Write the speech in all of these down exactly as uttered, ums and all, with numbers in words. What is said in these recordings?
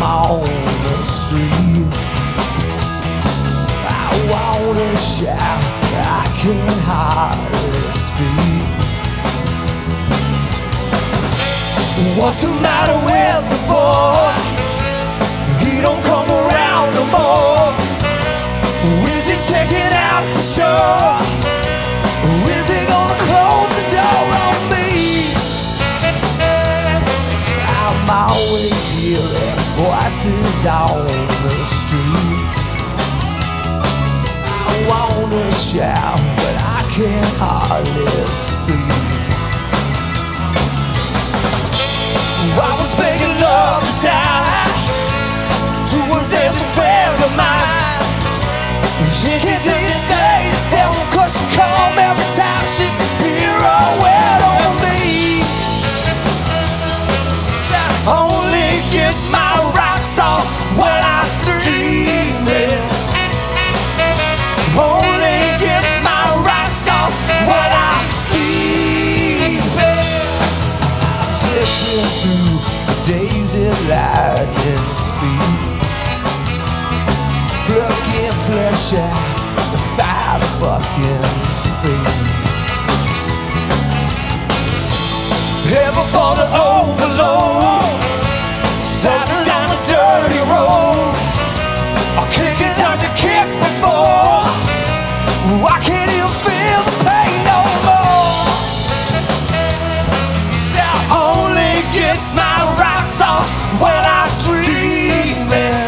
on the street. I wanna shout, I can hardly speak. What's the matter with the boy? He don't come around no more. Is he checking out for sure? Is he gonna close the door on me? I'm always hearing voices on the street. I wanna shout, but I can hardly speak. I was making love this night to a dancing friend of mine. She can't say you stay still, cause she come every time she hear a word on me. I only get my rocks off when I'm dreaming. Only get my rocks off when I'm sleeping. I'm drifting through the days at lightning speed, plucking flesh out the fire to fucking feed. Ever for the overload, starting down the dirty road, or kicking like a kick before. I can't even feel the pain no more. I only get my rocks off when I'm dreaming.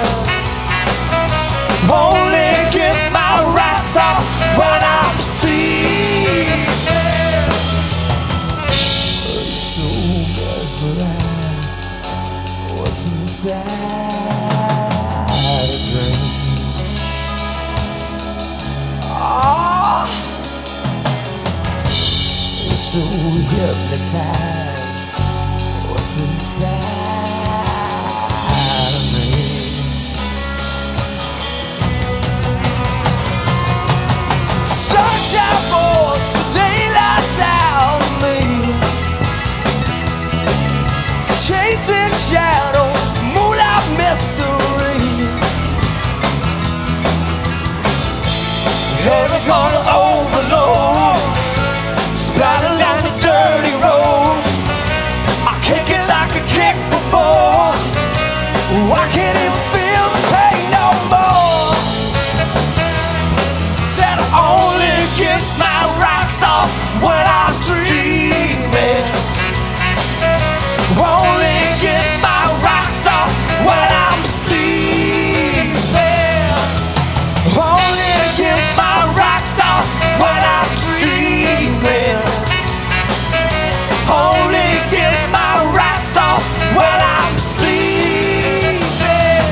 Only get my rocks off when I'm sleeping. So mesmerized, what's inside a dream? Oh, so hypnotized, what's inside of me? Sunshine falls, the daylight's out of me. Chasing shadow, moonlight mystery. Heaven gonna overload, splatter down the dirty road. I kick it like a kick before. I can't even feel the pain no more. Said I only get my rocks off when I'm dreaming. Only get my rocks off when I'm sleeping. Only get my rocks off when I'm dreaming. Only get my rocks off when I'm sleeping.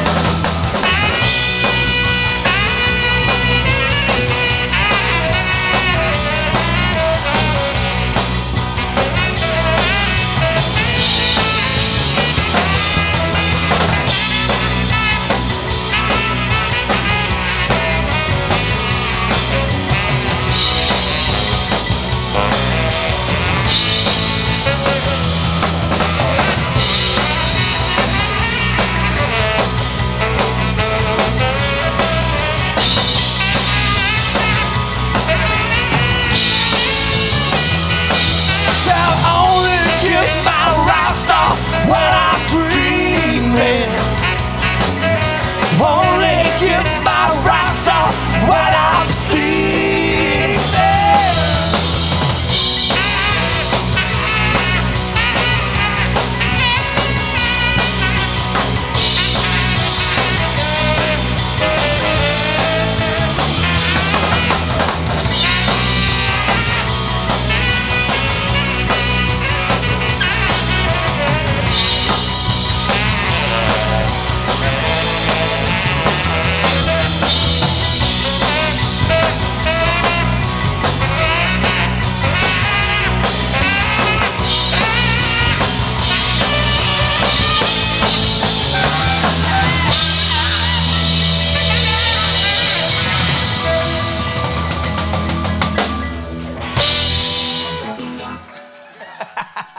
When I'm dreaming, only get my rocks off when I'm sleeping. Ha ha ha!